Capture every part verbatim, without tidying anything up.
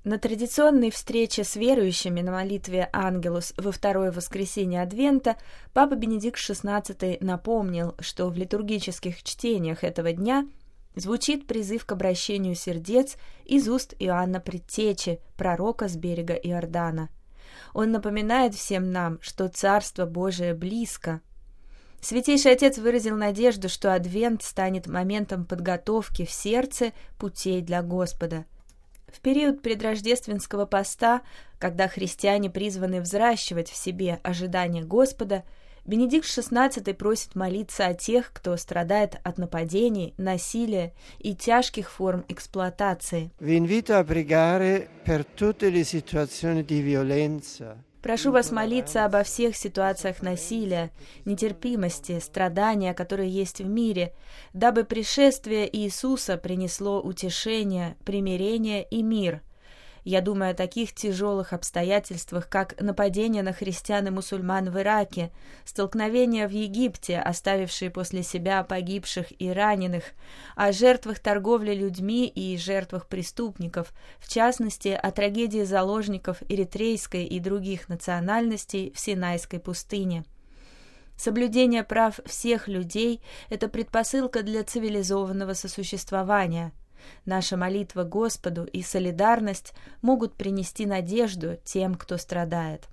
На традиционной встрече с верующими на молитве «Ангелус» во второе воскресенье Адвента Папа Бенедикт шестнадцатый напомнил, что в литургических чтениях этого дня звучит призыв к обращению сердец из уст Иоанна Предтечи, пророка с берега Иордана. Он напоминает всем нам, что Царство Божие близко. Святейший Отец выразил надежду, что Адвент станет моментом подготовки в сердце путей для Господа. В период предрождественского поста, когда христиане призваны взращивать в себе ожидание Господа, Бенедикт шестнадцатый просит молиться о тех, кто страдает от нападений, насилия и тяжких форм эксплуатации. Прошу вас молиться обо всех ситуациях насилия, нетерпимости, страдания, которые есть в мире, дабы пришествие Иисуса принесло утешение, примирение и мир. Я думаю о таких тяжелых обстоятельствах, как нападение на христиан и мусульман в Ираке, столкновения в Египте, оставившие после себя погибших и раненых, о жертвах торговли людьми и жертвах преступников, в частности, о трагедии заложников эритрейской и других национальностей в Синайской пустыне. Соблюдение прав всех людей – это предпосылка для цивилизованного сосуществования. Наша молитва Господу и солидарность могут принести надежду тем, кто страдает.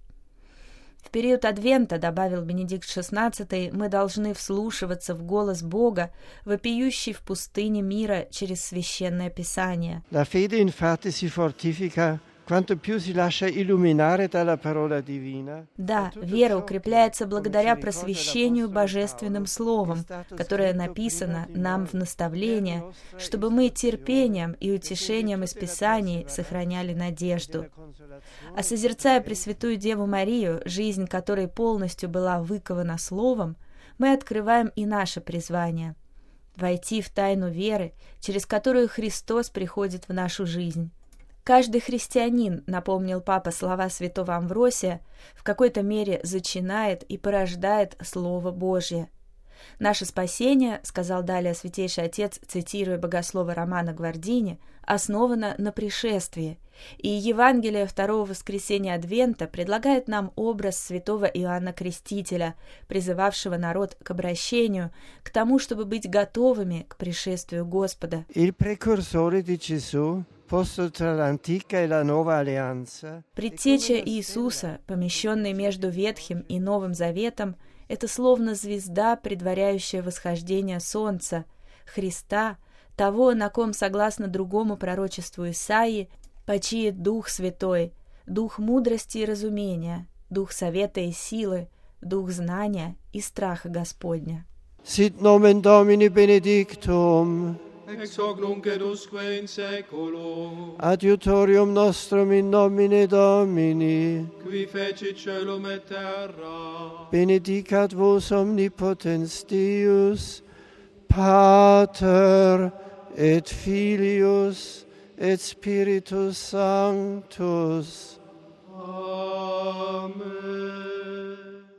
В период Адвента, добавил Бенедикт шестнадцатый, мы должны вслушиваться в голос Бога, вопиющий в пустыне мира через Священное Писание. La fede infatti si fortifica quanto più si lascia illuminare dalla parola divina. Да, вера укрепляется благодаря просвещению Божественным Словом, которое написано нам в наставление, чтобы мы терпением и утешением из Писаний сохраняли надежду. А созерцая Пресвятую Деву Марию, жизнь которой полностью была выкована Словом, мы открываем и наше призвание — войти в тайну веры, через которую Христос приходит в нашу жизнь. Каждый христианин, напомнил Папа слова святого Амвросия, в какой-то мере зачинает и порождает Слово Божье. Наше спасение, сказал далее Святейший Отец, цитируя богослова Романа Гвардини, основано на пришествии, и Евангелие второго воскресенья Адвента предлагает нам образ святого Иоанна Крестителя, призывавшего народ к обращению, к тому, чтобы быть готовыми к пришествию Господа. Il precursore di Gesù, posto tra l'antica e la nuova alleanza. Предтеча Иисуса, помещенный между Ветхим и Новым Заветом, это словно звезда, предваряющая восхождение солнца, Христа, того, на ком, согласно другому пророчеству Исаии, почиет Дух Святой, Дух мудрости и разумения, Дух совета и силы, Дух знания и страха Господня. Sit nomen Domini benedictum. Ex hoc nunc et usque in saeculum. Adiutorium nostrum in nomine Domini. Qui fecit caelum et terra. Benedicat vos omnipotens Deus, Pater et Filius et Spiritus Sanctus. Amen.